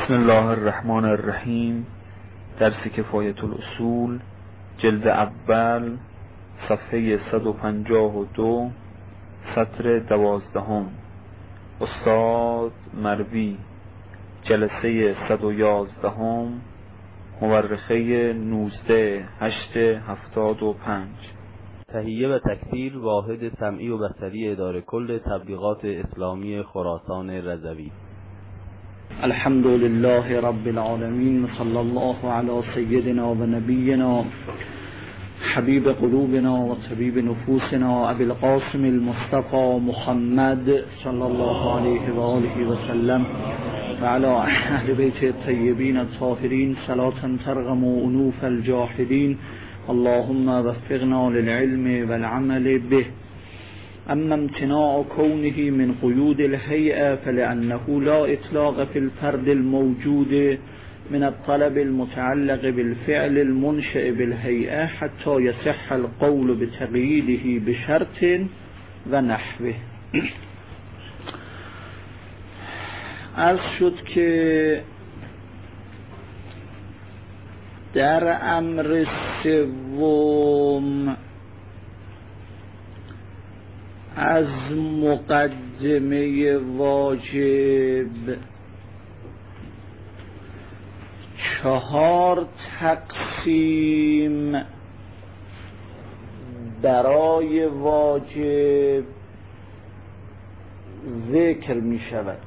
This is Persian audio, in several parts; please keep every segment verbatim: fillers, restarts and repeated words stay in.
بسم الله الرحمن الرحیم. درس کفایت الاصول، جلد اول، صفحه صد و پنجاه و دو، سطر دوازدهم. استاد مروی، جلسه صد و یازدهم، مورخه نوزده هشت هفتاد و پنج. تهیه و تکثیر واحد سمعی و بصری اداره کل تبلیغات اسلامی خراسان رضوی. الحمد لله رب العالمین، صلی الله علی سیدنا و نبینا حبیب قلوبنا و طبیب نفوسنا ابی القاسم المصطفى محمد صلی الله علیه و آله و سلم و علی اهل بیت الطیبین الطاهرین صلاة ترغم انوف الجاحدین. اللهم وفقنا للعلم والعمل به. اما امتناع كونه من قيود الهيئة فلأنه لا إطلاق في الفرد الموجود من الطلب المتعلق بالفعل المنشئ بالهيئة حتى يصح القول بتقييده بشرط ونحوه. عرض شد که در امر سوم از مقدمه واجب چهار تقسیم برای واجب ذکر می شود.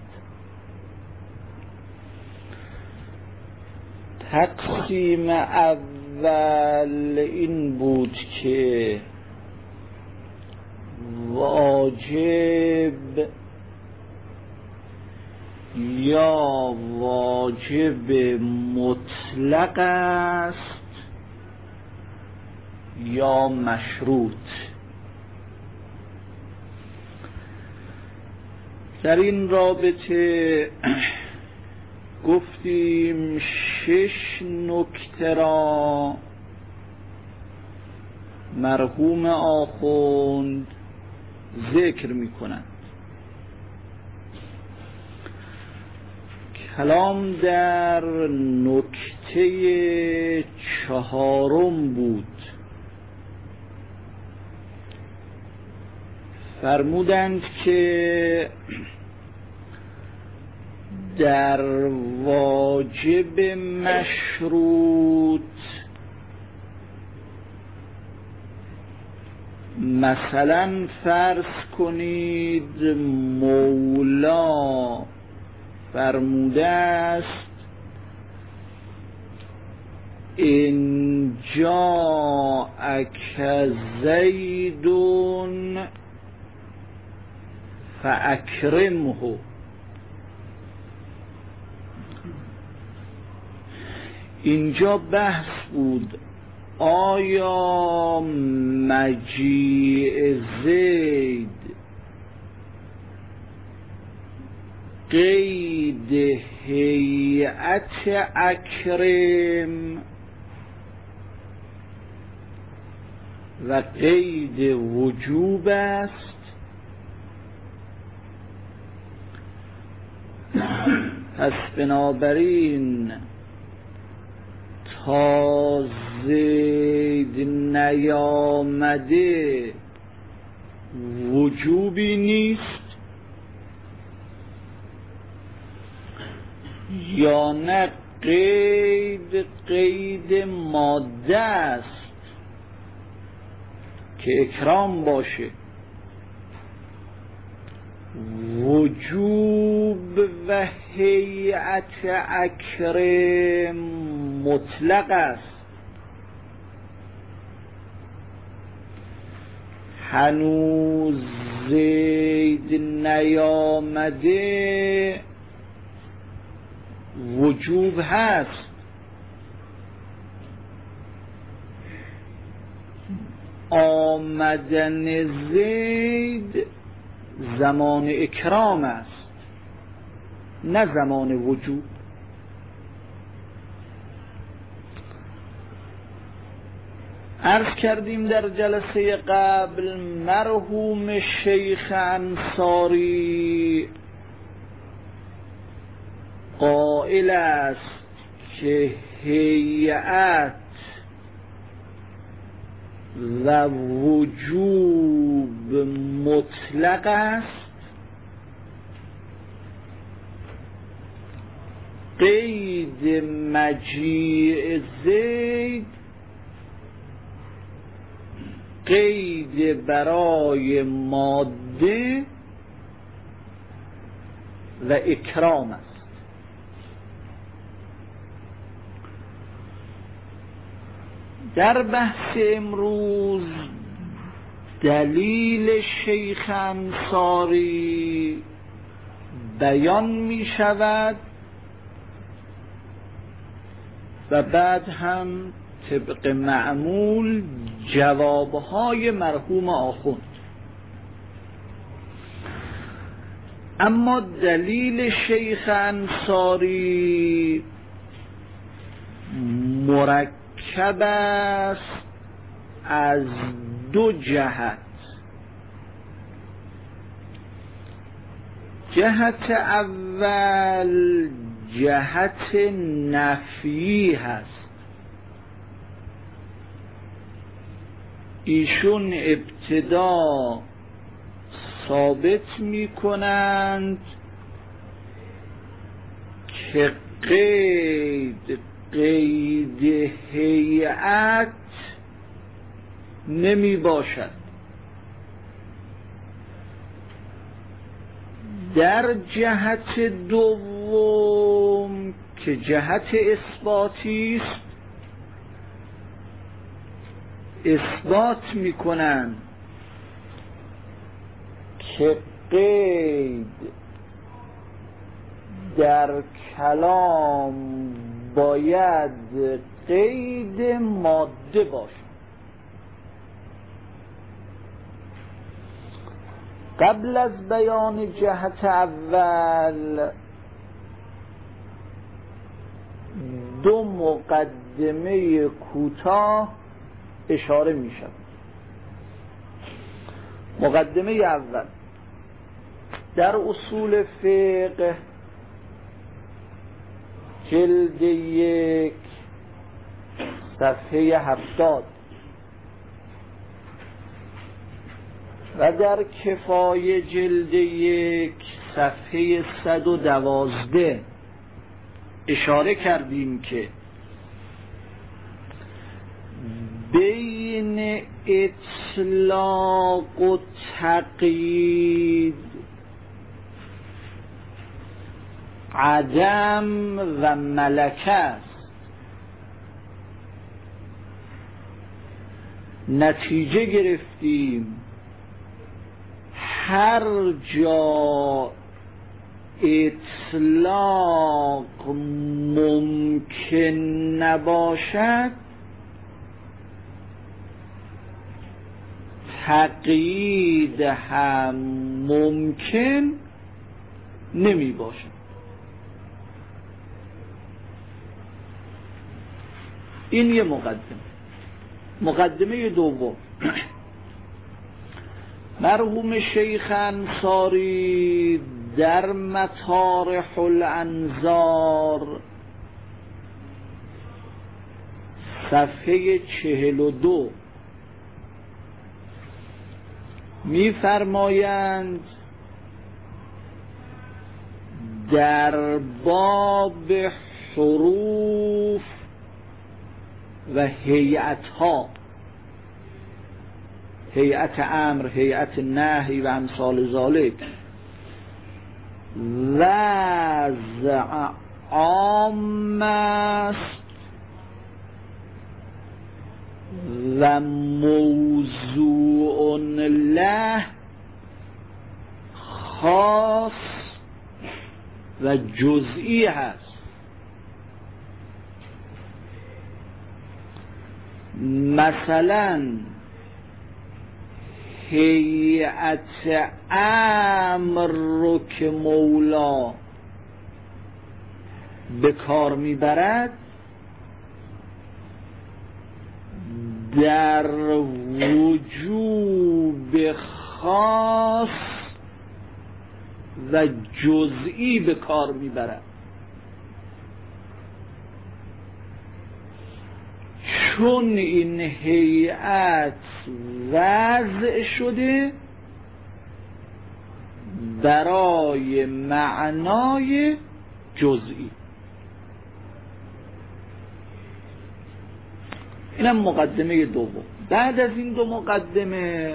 تقسیم اول این بود که واجب یا واجب مطلق است یا مشروط. در این رابطه گفتیم شش نکته را مرحوم آخوند ذکر می کنند. کلام در نکته چهارم بود. فرمودند که در واجب مشروط مثلا فرض کنید مولا فرموده است ان جاءک زیدون فاکرمه. اینجا بحث بود آیا مجیء زید قید هیئت اکرم و قید وجوب است؟ پس بنابراین تا زید نیامده وجوبی نیست یا نه قید قید ماده است که اکرام باشه. وجوب و هیئت اکرم مطلق است. هنوز زید نیامده وجوب هست. آمدن زید زمان اکرام است نه زمان وجوب. عرض کردیم در جلسه قبل مرحوم شیخ انصاری قائل است که هیئت و وجوب مطلق است، قید مجیء زید قید برای ماده و اکرام است. در بحث امروز دلیل شیخ انصاری بیان می شود و بعد هم طبق معمول جوابهای مرحوم آخوند. اما دلیل شیخ انصاری مرکب است از دو جهت. جهت اول جهت نفی هست. ایشون ابتدا ثابت می کنند که قید قید هیئت نمی باشد. در جهت دوم که جهت اثباتی است، اثبات می کنند که قید در کلام باید قید ماده باشد. قبل از بیان جهت اول دو مقدمه کوتاه اشاره می شود. مقدمه اول در اصول فقه جلد یک صفحه هفتاد و در کفایه جلد یک صفحه صد و دوازده اشاره کردیم که بین اطلاق و تقیید عدم و ملکه است. نتیجه گرفتیم هر جا اطلاق ممکن نباشد تقیید هم ممکن نمی باشد. این یه مقدمه. مقدمه دوم مرحوم شیخ انصاری در مطارح الانظار صفحه چهل و دو می فرمایند در باب حروف و هیئت‌ها، هیئت امر، هیئت نهی و امثال ذالک، وضع عام است و موضوع له خاص و جزئی هست. مثلا هیئت امر رو که مولا به کار میبرد در وجوب خاص و جزئی به کار میبرد. چون این هیئت وضع شده برای معنای جزئی. اینم مقدمه دوم. بعد از این دو مقدمه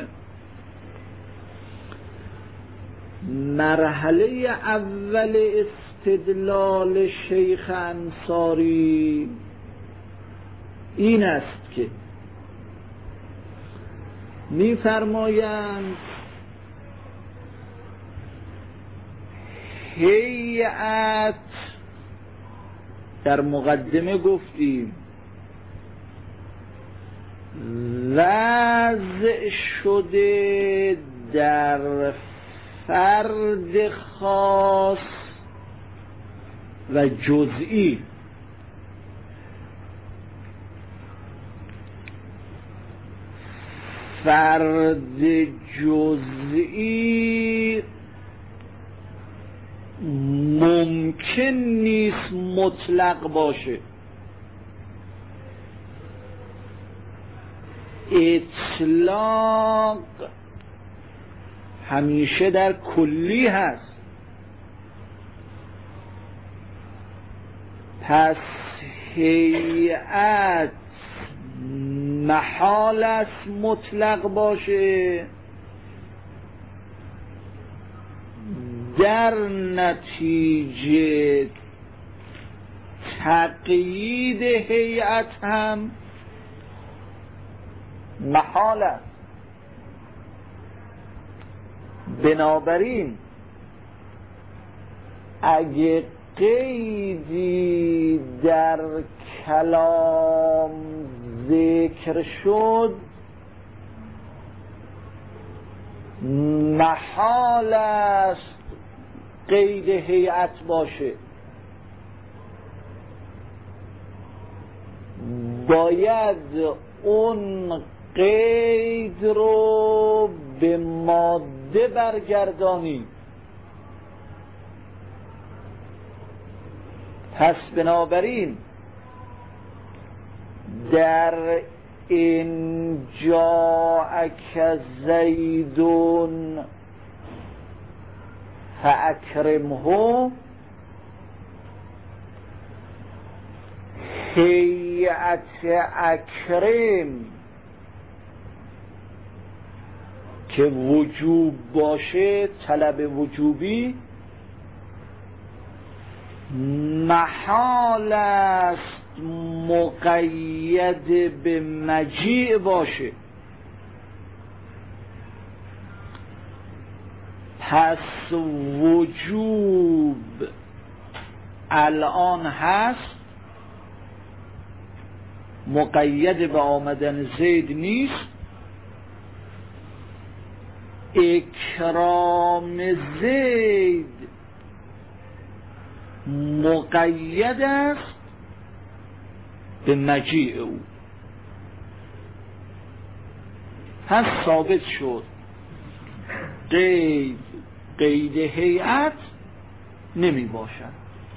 مرحله اول استدلال شیخ انصاری این است که می‌فرمایند هیئت در مقدمه گفتیم وضع شده در فرد خاص و جزئی. فرد جزئی ممکن نیست مطلق باشه، اطلاق همیشه در کلی هست. پس هیئت محال است مطلق باشه، در نتیجه تقیید هیئت هم محال است. بنابراین اگه قیدی در کلام ذکر شد محال است قید هیئت باشه، باید اون قید رو به ماده برگردانی. پس بنابراین در این جاءک زیدون فاکرمه هیئت اکرم که وجوب باشه، طلب وجوبی، محال است مقید به مجیع باشه. پس وجوب الان هست، مقید به آمدن زید نیست. اکرام زید مقید است به مجیع او. پس ثابت شد قید قید هیئت نمی باشد.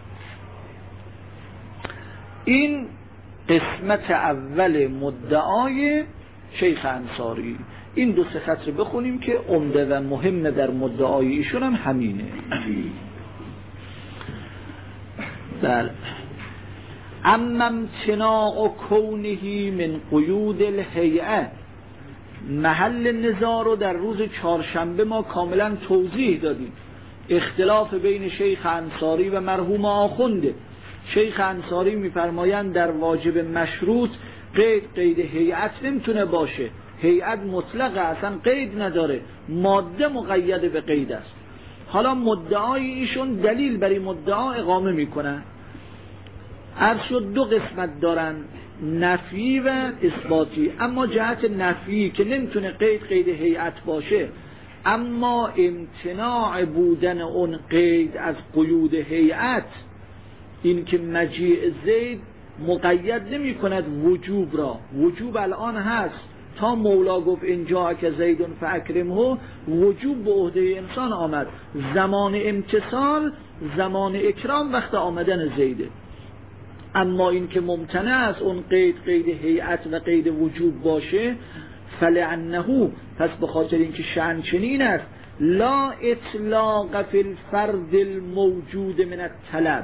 این قسمت اول مدعای شیخ انصاری. این دو سه سطر بخونیم که عمده و مهم در مدعای ایشون هم همینه. بله. اما امتناع کونه من قیود الهیئه، محل نزاع رو در روز چهارشنبه ما کاملا توضیح دادیم. اختلاف بین شیخ انصاری و مرحوم آخونده. شیخ انصاری میفرمایند در واجب مشروط قید قید هیئت نمیتونه باشه، هیئت مطلقه، اصلا قید نداره، ماده مقید به قید است. حالا مدعای ایشون دلیل برای مدعا اقامه میکنن. عرض شد دو قسمت دارن، نفی و اثباتی. اما جهت نفی که نمیتونه قید قید هیئت باشه، اما امتناع بودن اون قید از قیود هیئت، این که مجیع زید مقید نمی کند وجوب را. وجوب الان هست، تا مولا گفت اینجا که زیدون فاکرمه، وجوب به عهده انسان آمد. زمان امتصال، زمان اکرام وقت آمدن زیده. اما این که ممتنع است اون قید قید هیئت و قید وجوب باشه، فلعنه، پس به خاطر اینکه شأن چنین است لا اطلاق فی الفرد الموجود من الطلب،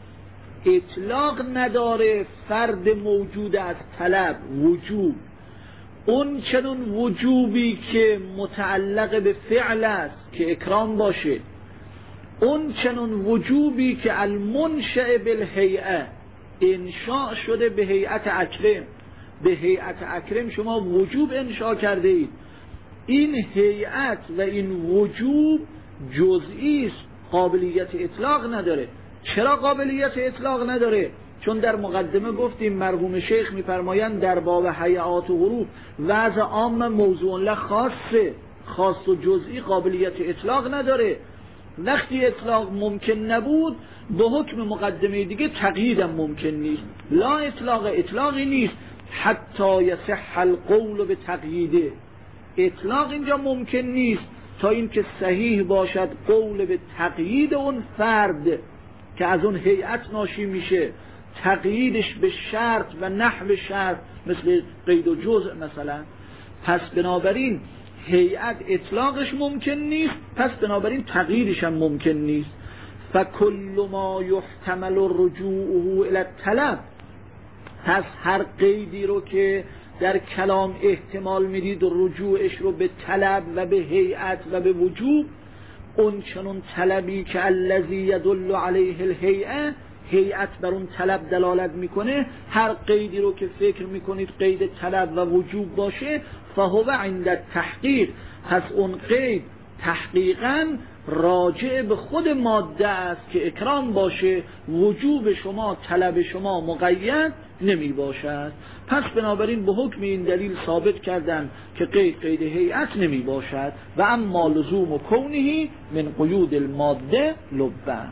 اطلاق نداره فرد موجود از طلب وجوب، اون چنون وجوبی که متعلق به فعل است که اکرام باشه، اون چنون وجوبی که المنشأ بالهیئه انشاء شده به هیئت اکرم، به هیئت اکرم شما وجوب انشاء کرده اید، این هیئت و این وجوب جزئی است، قابلیت اطلاق نداره. چرا قابلیت اطلاق نداره؟ چون در مقدمه گفتیم مرحوم شیخ میفرمایند در باب هیئات و حروف وضع عام موضوع له خاصه، خاص و جزئی قابلیت اطلاق نداره. وقتی اطلاق ممکن نبود به حکم مقدمه دیگه تقییدم ممکن نیست. لا اطلاق اطلاقی نیست حتی یصح القول به تقییده، اطلاق اینجا ممکن نیست تا اینکه صحیح باشد قول به تقیید اون فرد که از اون هیئت ناشی میشه، تقییدش به شرط و نحو شرط مثل قید و جزء مثلا. پس بنابراین هیئت اطلاقش ممکن نیست، پس بنابراین تقییدش هم ممکن نیست. فکل ما یحتمل رجوعه الی الطلب، پس هر قیدی رو که در کلام احتمال میدید رجوعش رو به طلب و به هیئت و به وجوب، اون چنون طلبی که الذی یدل علیه الهیئه، هیئت بر اون طلب دلالت میکنه، هر قیدی رو که فکر میکنید قید طلب و وجوب باشه، فهو عند التحقیق، پس اون قید تحقیقاً راجع به خود ماده است که اکرام باشه، وجوب شما طلب شما مقید نمی باشد. پس بنابراین به حکم این دلیل ثابت کردن که قید قید هیئت نمی باشد و اما لزوم و کونه من قیود الماده لبن.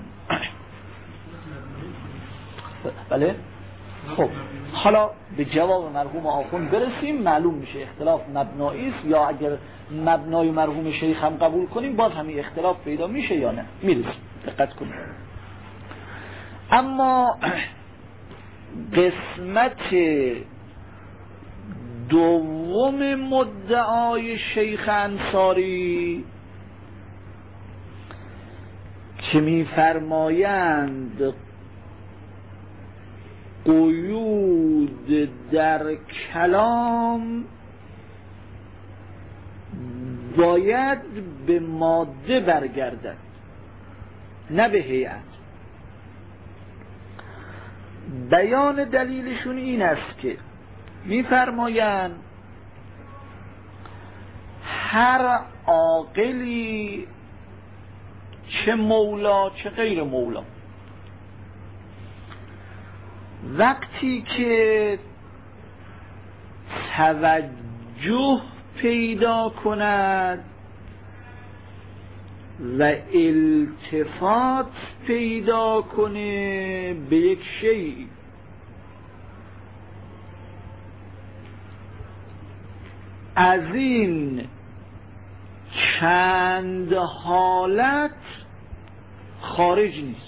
بله؟ خب حالا به جواب مرحوم آخوند برسیم، معلوم میشه اختلاف مبنایی است یا اگر مبنای مرحوم شیخ هم قبول کنیم باز همین اختلاف پیدا میشه یا نه. میرسیم، دقت کنیم. اما قسمت دوم مدعای شیخ انصاری که میفرمایند قیود در کلام باید به ماده برگردد نه به هیئت. بیان دلیلشون این است که میفرمایند هر عاقلی چه مولا چه غیر مولا وقتی که توجه پیدا کند و التفات پیدا کنه به یک شیء، از این چند حالت خارج نیست.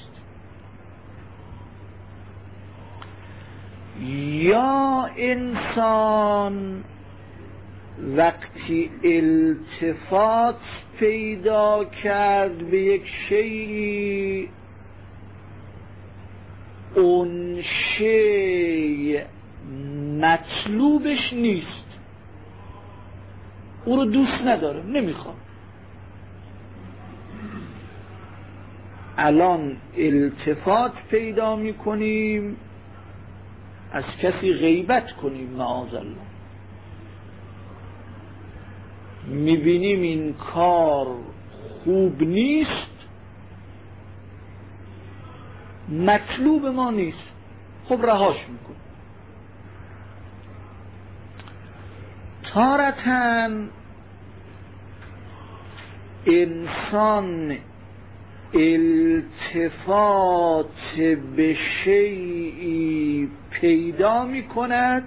یا انسان وقتی التفات پیدا کرد به یک شیء، اون شیء مطلوبش نیست، او رو دوست نداره، نمیخواد. الان التفات پیدا میکنیم از کسی غیبت کنیم معاذ الله، میبینیم این کار خوب نیست، مطلوب ما نیست، خب رهاش میکن. تارتاً انسان التفات به شیئی پیدا می کند،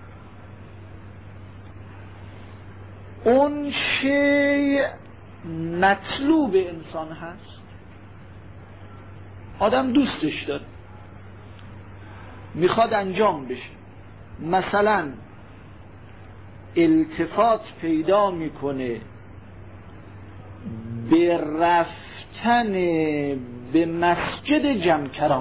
اون شیء مطلوب انسان هست، آدم دوستش داره، میخواد انجام بشه. مثلا التفات پیدا میکنه به رفتن به مسجد جمکران،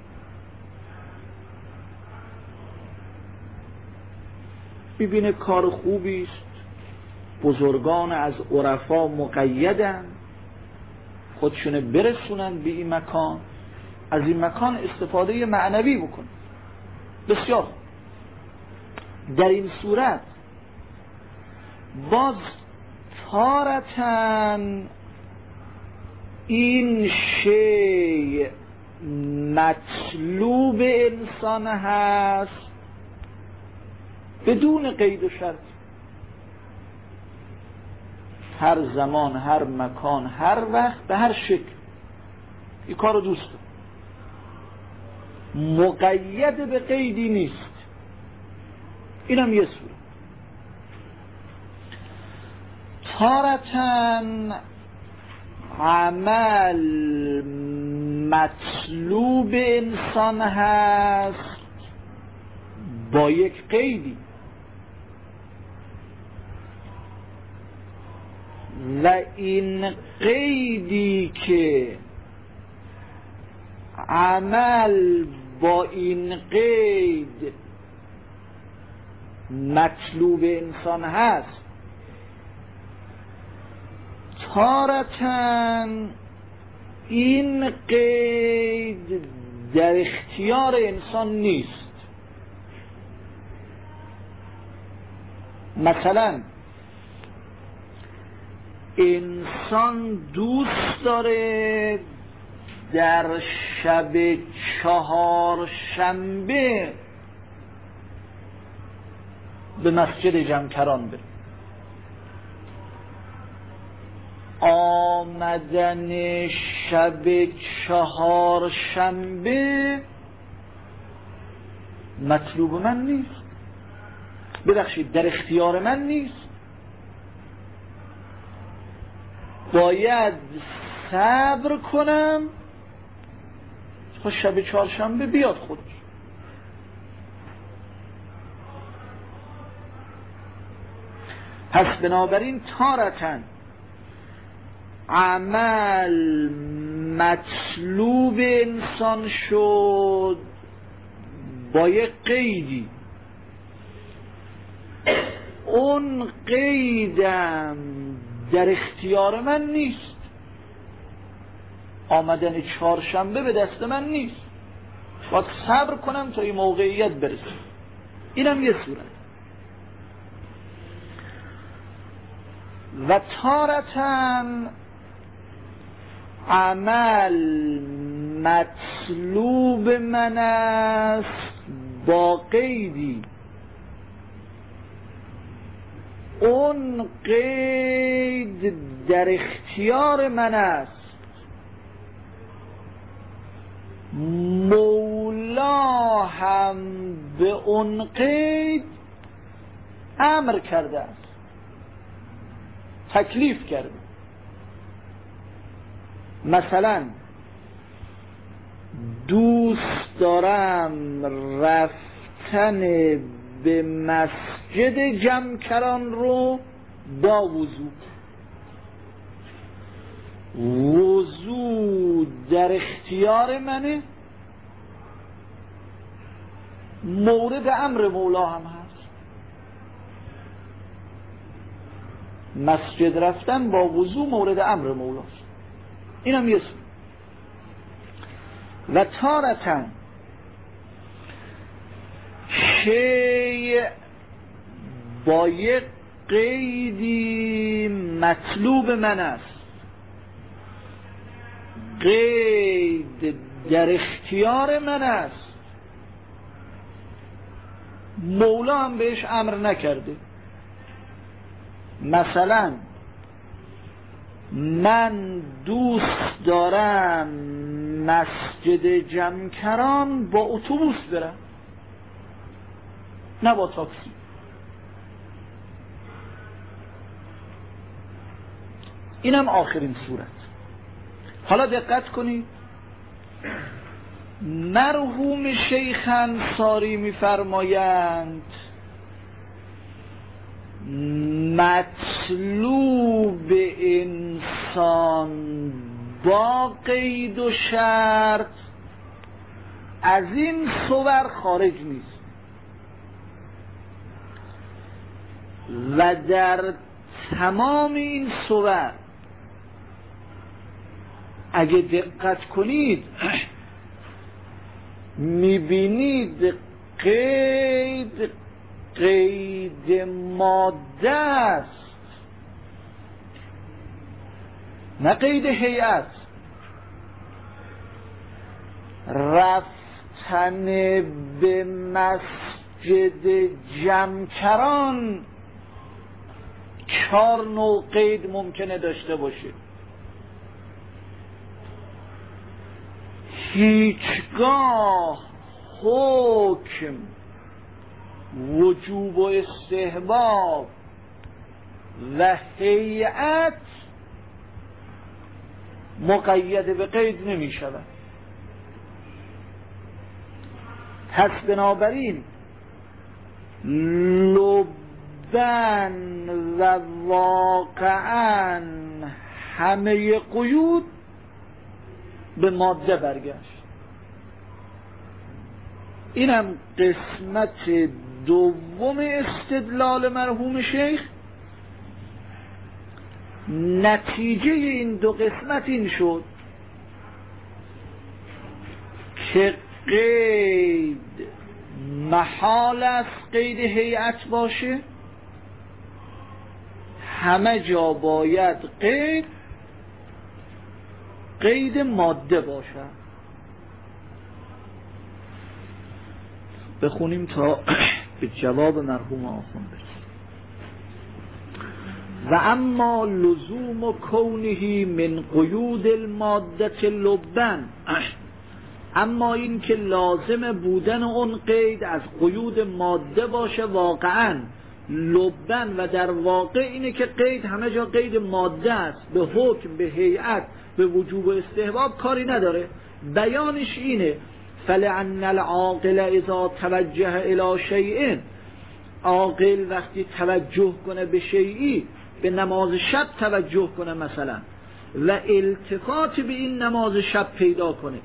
ببینه کار خوبی است، بزرگان از عرفا مقیدن خودشونه برسونن به این مکان، از این مکان استفاده معنوی بکن. بسیار در این صورت باز تارتن این شی مطلوب انسان هست بدون قید و شرط، هر زمان، هر مکان، هر وقت، به هر شکل این کار رو دوست دارم، مقید به قیدی نیست. اینم یه صورت. تارتن عمل مطلوب انسان هست با یک قیدی و این قیدی که عمل با این قید مطلوب انسان هست تارتن این قید در اختیار انسان نیست. مثلا انسان دوست داره در شب چهار شنبه به مسجد جمکران بره. آمدن شب چهار شنبه مطلوب من نیست، ببخشید در اختیار من نیست، باید صبر کنم تا شب چهارشنبه بیاد خودش. پس بنابراین تارتن عمل مطلوب انسان شد با یک قیدی، اون قیدم در اختیار من نیست، آمدن چهارشنبه به دست من نیست، باید صبر کنم تا این موقعیت برسه. اینم یه صورت. و تارتن عمل مطلوب من است با قیدی، اون قید در اختیار من است، مولا هم به اون قید امر کرده است، تکلیف کرده. مثلا دوست دارم رفتن به مسجد جمکران رو با وضو، وضو در اختیار منه، مورد امر مولا هم هست. مسجد رفتن با وضو مورد امر مولاست. اینم یه سو. و تارتن شیء با یک قیدی مطلوب من است، قید در اختیار من است، مولا هم بهش امر نکرده. مثلا من دوست دارم مسجد جمکران با اتوبوس برم، نه با تاکسی. اینم آخرین صورت. حالا دقت کنید، مرحوم شیخ انصاری می‌فرمایند مطلوب انسان با قید و شرط از این صور خارج نیست و در تمام این صور اگه دقت کنید میبینید قید قید ماده است نه قید هیئت. رفتن به مسجد جمکران چهار نوع قید ممکنه داشته باشه. هیچگاه حکم وجوب و استحباب و هیئت مقید به قید نمی شود. پس بنابراین لبن و واقعا همه قیود به ماده برگشت. اینم قسمت دوم استدلال مرحوم شیخ. نتیجه این دو قسمت این شد که قید محال است قید هیئت باشه، همه جا باید قید قید ماده باشد. بخونیم تا به جواب مرحوم آخوند برسیم. و اما لزوم و کونه من قیود الماده لبن، اما این که لازم بودن اون قید از قیود ماده باشه واقعا لبن و در واقع اینه که قید همه جا قید ماده است، به حکم، به هیئت، به وجوب و استحباب کاری نداره. بیانش اینه فلعن العاقل اذا توجه الی شیء، عاقل وقتی توجه کنه به شیئی، به نماز شب توجه کنه مثلا و التفات به این نماز شب پیدا کنه،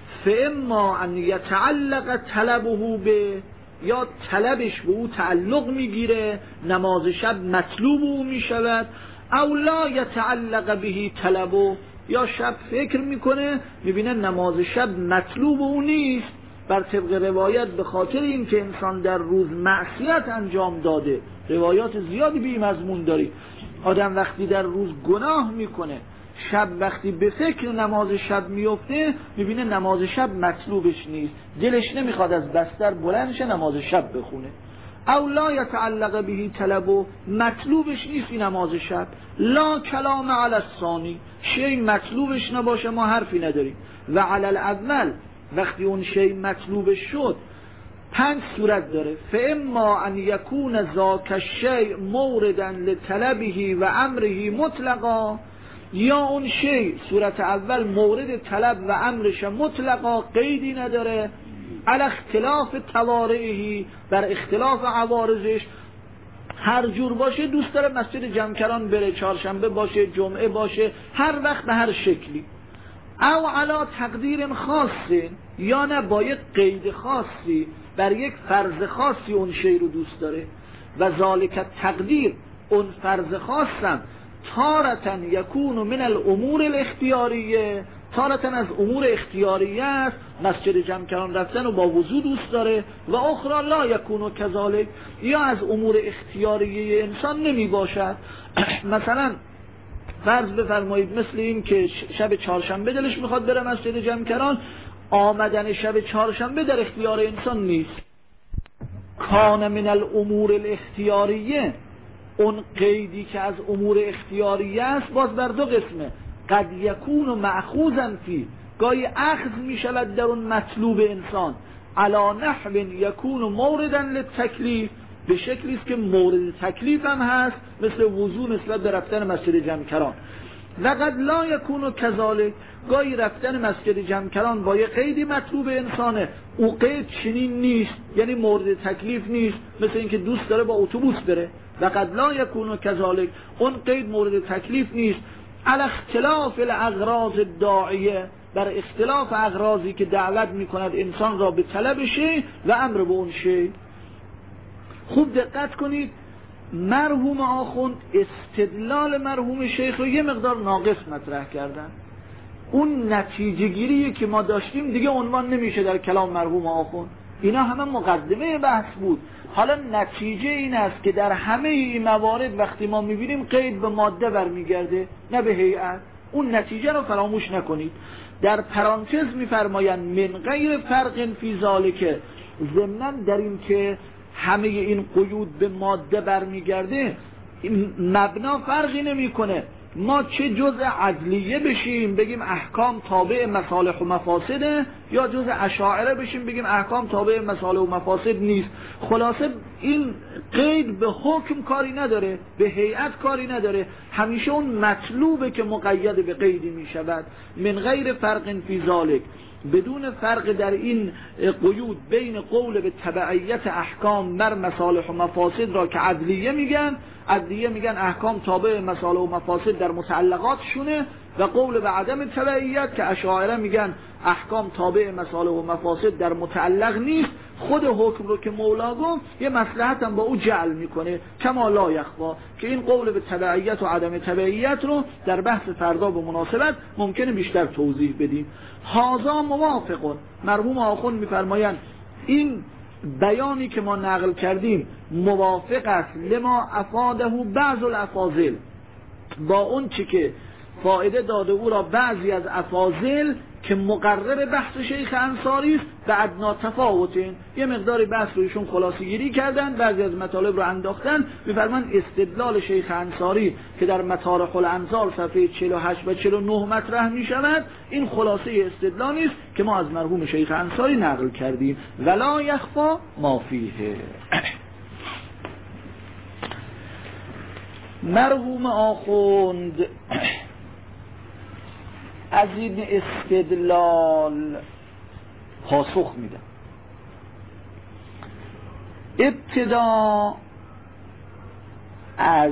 فاما ان یتعلق طلبه به، یا طلبش به او تعلق میگیره، نماز شب مطلوب او میشود، او لا یتعلق به طلبه، یا شب فکر میکنه میبینه نماز شب مطلوب او نیست، بر طبق روایت به خاطر این که انسان در روز معصیت انجام داده، روایات زیادی بی مضمون داری، آدم وقتی در روز گناه میکنه شب وقتی به فکر نماز شب میفته میبینه نماز شب مطلوبش نیست، دلش نمیخواد از بستر بلند شه نماز شب بخونه. او لا یتعلق به طلبو، مطلوبش نیست این نماز شب، لا کلام علی الثانی، شیء مطلوبش نباشه ما حرفی نداریم. و علی الاول، وقتی اون شیء مطلوبش شد پنج صورت داره، فاما ان یکون ذاک الشیء موردا لطلبه و امره مطلقا، یا اون شیء صورت اول مورد طلب و امرش مطلقا قیدی نداره، علی اختلاف توارعه، بر اختلاف عوارضش، هر جور باشه دوست داره مسجد جمکران بره، چهارشنبه باشه، جمعه باشه، هر وقت به هر شکلی، او علا تقدیر خاصه، یا نه با یک قید خاصی بر یک فرض خاصی اون شی رو دوست داره. و ذالک تقدیر، اون فرض خاصم تارتن یکون من الامور الاختیاریه، تارتن از امور اختیاریه است، مسجد جمکران رفتن و با وضو دوست داره، و اخرى لا یکون کذالک، یا از امور اختیاریه انسان نمی باشد. مثلا فرض بفرمایید مثل این که شب چهارشنبه دلش میخواد بره مسجد جمکران، آمدن شب چهارشنبه در اختیار انسان نیست. کان من الامور الاختیاریه، اون قیدی که از امور اختیاریه است باز بر دو قسمه، قد یکون مأخوذا فی، گاهی اخذ میشود در اون مطلوب انسان، علا نحو یکون موردا للتکلیف، به شکلی است که مورد تکلیف هم هست، مثل وضو نسبت به رفتن مسجد جمکران، وقد لا یکون کذالک، گاهی رفتن مسجد جمکران با یه قیدی مطلوب انسانه، او قید چنین نیست، یعنی مورد تکلیف نیست، مثل اینکه دوست داره با اتوبوس بره. وقد لا یکون کذالک، اون قید مورد تکلیف نیست. علی اختلاف الاغراض الداعیه، بر اختلاف اغراضی که دعوت میکند انسان را به طلب شی و امر به اون شی. خوب دقت کنید، مرحوم آخوند استدلال مرحوم شیخ رو یه مقدار ناقص مطرح کردن. اون نتیجه گیریه که ما داشتیم دیگه عنوان نمیشه در کلام مرحوم آخوند. اینا همه مقدمه بحث بود. حالا نتیجه این است که در همه این موارد وقتی ما میبینیم قید به ماده برمیگرده نه به هیئت. اون نتیجه رو فراموش نکنید. در پرانتز میفرمایند من غیر فرق فی ذالک، ضمناً در این که همه این قیود به ماده برمیگرده، مبنا فرقی نمیکنه. ما چه جزء عدلیه بشیم بگیم احکام تابع مصالح و مفاسده، یا جزء اشاعره بشیم بگیم احکام تابع مصالح و مفاسد نیست. خلاصه این قید به حکم کاری نداره، به هیئت کاری نداره، همیشه اون مطلوبه که مقید به قیدی می شود. من غیر فرق فی ذالک، بدون فرق در این قیود بین قول به تبعیت احکام بر مصالح و مفاسد را که عدلیه میگن، عدلیه میگن احکام تابع مصالح و مفاسد در متعلقاتشونه، و قول به عدم تبعیت که اشاعره میگن احکام تابع مصالح و مفاسد در متعلق نیست. خود حکم رو که مولا گفت یه مصلحت هم با او جعل میکنه، کما لا یخفا، که این قول به تبعیت و عدم تبعیت رو در بحث فردا به مناسبت ممکنه بیشتر توضیح بدیم. هازا موافقون، مرحوم آخوند میفرمایند این بیانی که ما نقل کردیم موافق است لما افاده بعض الافاضل، با اون چی که فایده داده او را بعضی از افاضل که مقرر بحث شیخ انصاری است به ادنا تفاوتین. یه مقداری بحث رو ایشون خلاصه گیری کردن، بعضی از مطالب رو انداختن. می‌فرمایند استدلال شیخ انصاری که در مطارح الانظار صفحه چهل و هشت و چهل و نه مطرح می‌شود، این خلاصه استدلالی است که ما از مرحوم شیخ انصاری نقل کردیم. ولا یخفا ما فیه. مرحوم آخوند از این استدلال پاسخ میدن. ابتدا از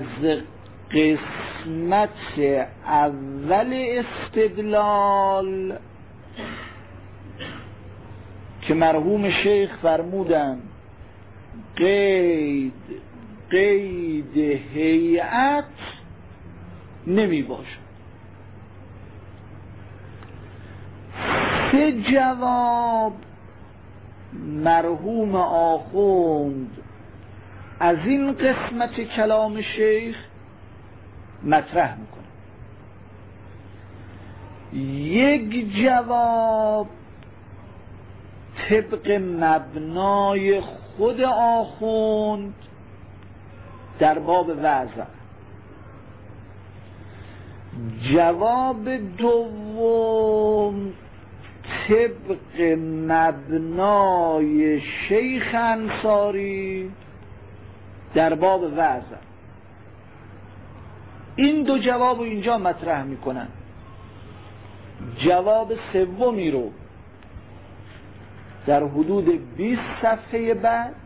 قسمت اول استدلال که مرحوم شیخ فرمودن قید قید هیئت نمی باشد، سه جواب مرحوم آخوند از این قسمت کلام شیخ مطرح میکنه. یک جواب طبق مبنای خود آخوند در باب وضع، جواب دوم طبق مبنای شیخ انصاری در باب وضع. این دو جواب رو اینجا مطرح میکنن. جواب سومی رو در حدود بیست صفحه بعد،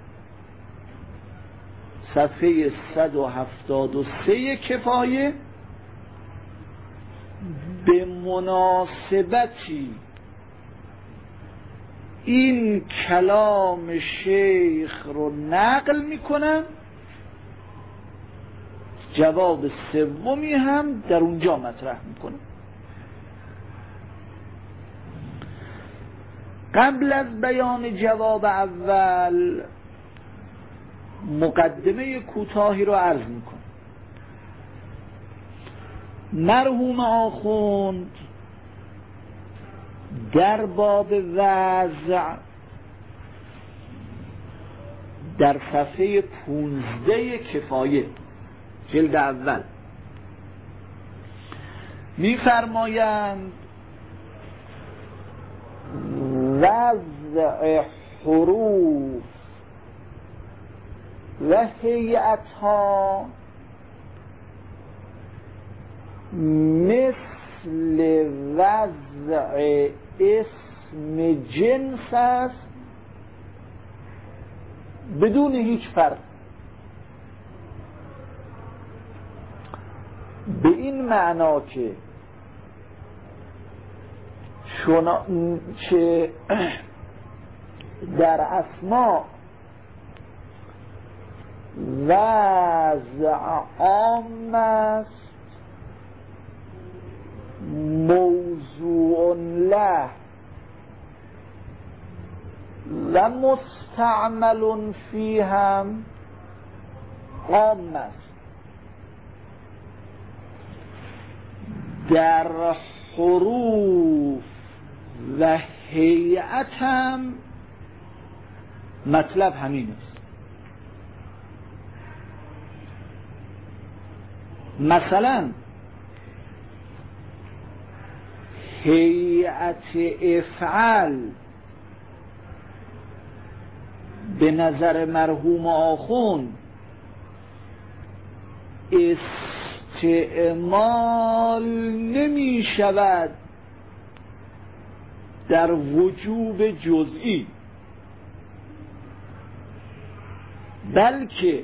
صفحه صد و هفتاد و سه کفایه، به مناسبتی این کلام شیخ رو نقل میکنن. جواب سومی هم در اونجا مطرح میکنن. قبل از بیان جواب اول مقدمه کوتاهی رو عرض میکنم. مرحوم آخوند در باب وضع در صفحه پونزده کفایه جلد اول می‌فرمایند وضع حروف و هیئت‌ها مثل وضع اسم جنس است بدون هیچ فرق. به این معنا که شنا... چه در اسماء وضع عام است، موضوع له و مستعمل فی هم عام است. در حروف و هیئت هم مطلب همین است. مثلا هیئت افعل به نظر مرحوم آخوند استعمال نمی شود در وجوب جزئی، بلکه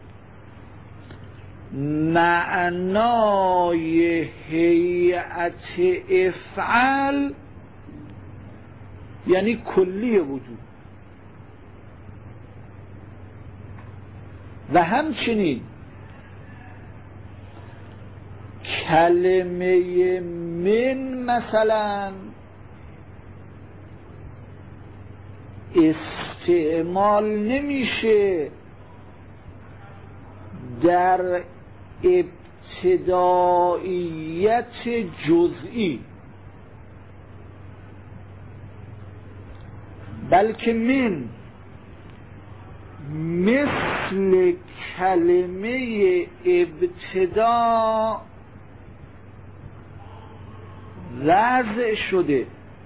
معنای هیئت افعل یعنی کلی وجود و همچنین کلمه من مثلا استعمال نمیشه در ابتداییت جزئی، بلکه من مثل کلمه ابتدا وضع شده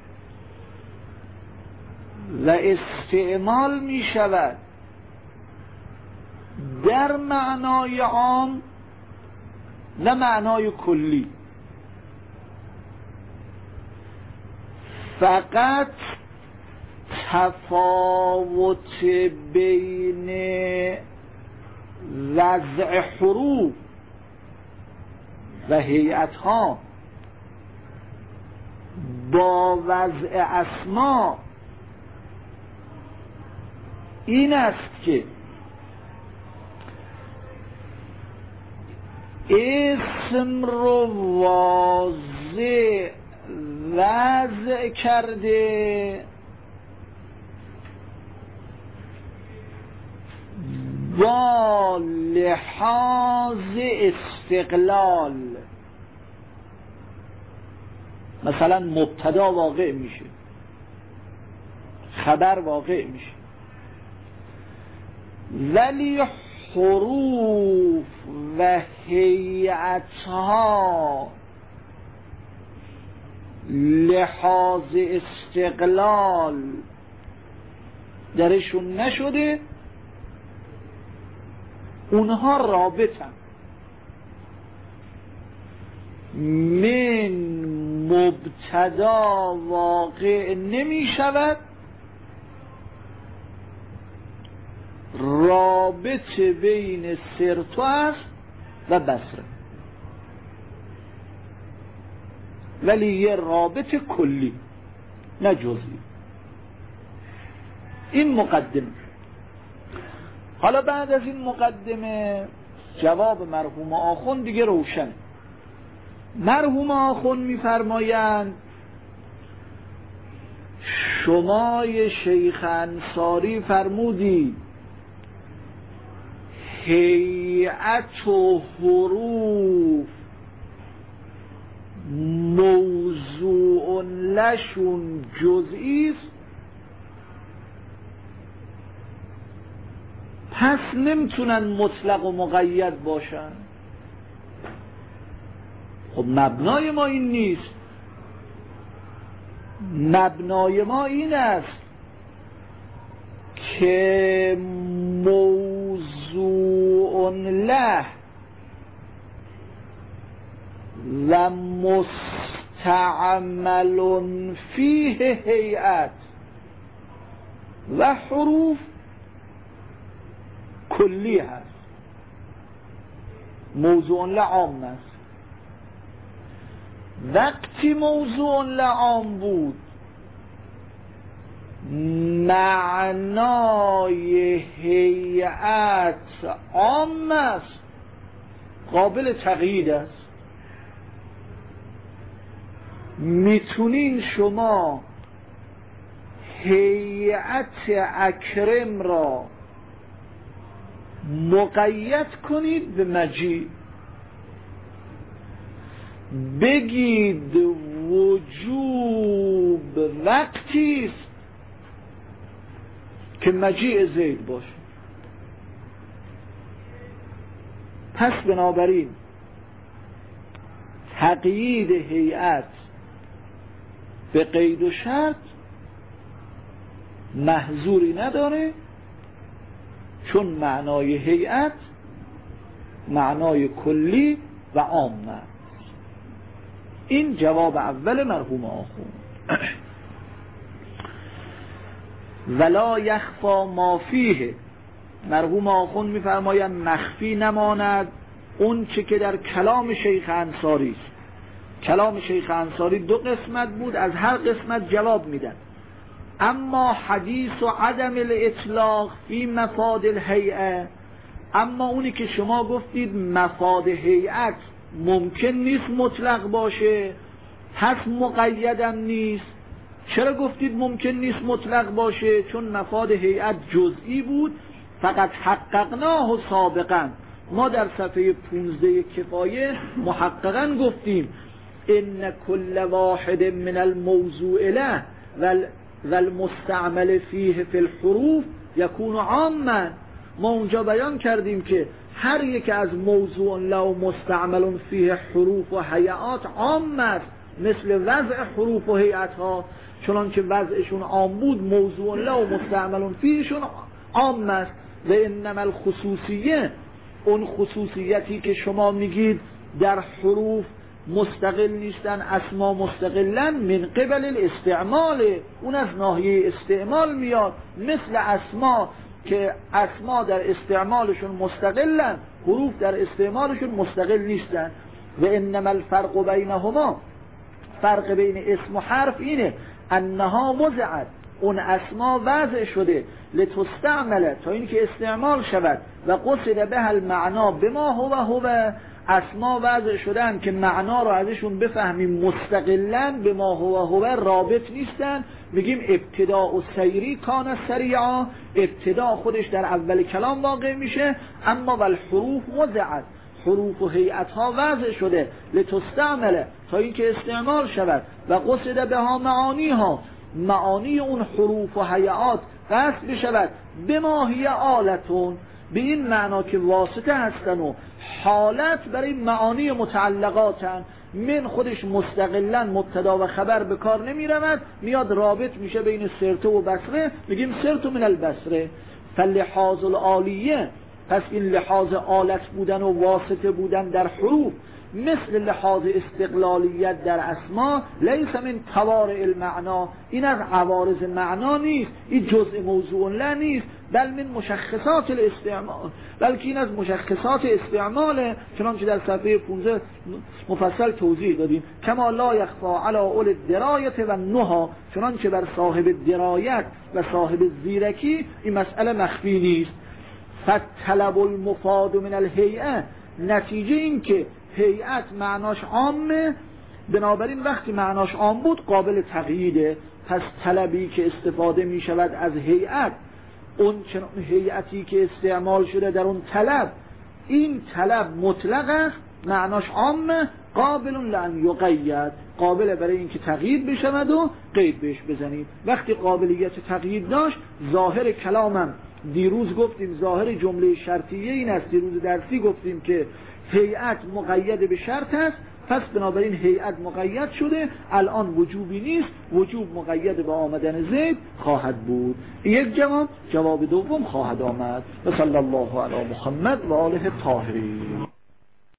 و استعمال می شود در معنای عام نه معنای کلی. فقط تفاوت بین وضع حروف و هیئت‌ها با وضع اسما این است که اسم رو واضح وضع کرده با لحاظ استقلال. مثلا مبتدا واقع میشه، خبر واقع میشه، ولی حروف و هیئتها لحاظ استقلال درشون نشده، اونها رابطن. من مبتدا واقع نمی شود، رابطه بین سرتو است و بصره، ولی یه رابطه کلی نه جزئی. این مقدمه. حالا بعد از این مقدمه جواب مرحوم آخوند دیگه روشن. مرحوم آخوند میفرمایند شمای شیخ انصاری فرمودی هیئت و حروف موضوع لشون جزئی است، پس نمیتونن مطلق و مقید باشن. خب مبنای ما این نیست، مبنای ما این است که موضوع له و مستعمل فیه هیئت و حروف کلی هست، موضوع لعام است. وقتی موضوع لعام بود معنای هیئت عام است، قابل تغییر است. میتونین شما هیئت اکرم را مقید کنید به مجیء، بگید وجوب وقتی است که مجیء زید باشه. پس بنابراین تقیید هیئت به قید و شرط محظوری نداره، چون معنای هیئت معنای کلی و عام است. این جواب اول مرحوم آخوند. ولا یخفا ما فیه، مرحوم آخوند میفرمایند مخفی نماند اون چه که در کلام شیخ انصاری است. کلام شیخ انصاری دو قسمت بود، از هر قسمت جواب میدن. اما حدیث و عدم الاطلاق فی مفاد الهیئه، اما اونی که شما گفتید مفاد هیئت ممکن نیست مطلق باشه پس مقیدم نیست. چرا گفتید ممکن نیست مطلق باشه؟ چون مفاد هیئت جزئی بود، فقط حققناه سابقا. ما در صفحه پونزده کفایه محققا گفتیم ان کل واحد من الموضوع له والمستعمل فیه فی الحروف یکون عاما. ما اونجا بیان کردیم که هر یک از موضوع له و مستعمل فیه حروف و هیئات عام است، مثل وضع حروف و هیئت ها، چنان که وضعشون عام بود موضوع له و مستعمل فیهشون عام است. و انما الخصوصیه، اون خصوصیتی که شما میگید در حروف مستقل نیستن، اسما مستقلن، من قبل الاستعمال، اون از ناحیه استعمال میاد، مثل اسما که اسما در استعمالشون مستقلن، حروف در استعمالشون مستقل نیستن. و انما الفرق بینهما، فرق بین اسم و حرف اینه انها وضعت، اون اسما وضع شده لتستعمل، تا این که استعمال شود، و قصد به المعنا بما هو هو، اسما وضع شدن که معنا رو ازشون بفهمیم مستقلن، بما هو هو رابط نیستن. میگیم ابتداء و سیری کان سریعا، ابتدا خودش در اول کلام واقع میشه، اما والحروف وضعت، حروف و هیئت ها وضع شده لتستعمل، تا این که استعمال شود، و قصد به ها معانی ها، معانی اون حروف و هیئات قصد بشود، بما هی آلتون، به این معنا که واسطه هستن و حالت برای معانی متعلقاتن. من خودش مستقلا مبتدا و خبر به کار نمی رود، میاد رابط میشه بین سرته و بصره، میگیم سرت من البصره. فلحاظ العالیه، پس این لحاظ آلت بودن و واسطه بودن در حروف مثل لحاظ استقلالیت در اسما، لیس من توارع المعنا، این از عوارض معنا نیست، این جزء موضوع له نیست، بل من مشخصات الاستعمال، بلکه این از مشخصات استعماله، چنانچه در صفحه پانزده مفصل توضیح دادیم. کما لا یخفا علی اول الدرایت و نها، چنانچه بر صاحب درایت و صاحب زیرکی این مسئله مخفی نیست. فطلب المفاد من الهیئه، نتیجه این که هیئت معناش عامه، بنابراین وقتی معناش عام بود قابل تقییده، پس طلبی که استفاده می شود از هیئت، اون هیئتی که استعمال شده در اون طلب، این طلب مطلق است، معناش عامه، قابل لان یقید، قابل برای اینکه تقیید بشود و قید بهش بزنید. وقتی قابلیت تقیید داشت، ظاهر کلامم دیروز گفتیم، ظاهر جمله شرطیه این است، دیروز درسی گفتیم که هیئت مقید به شرط است، پس بنابراین هیئت مقید شده، الان وجوبی نیست، وجوب مقید به آمدن زید خواهد بود. یک جواب، جواب دوم خواهد آمد. و صلی الله علی محمد و آله الطاهرین.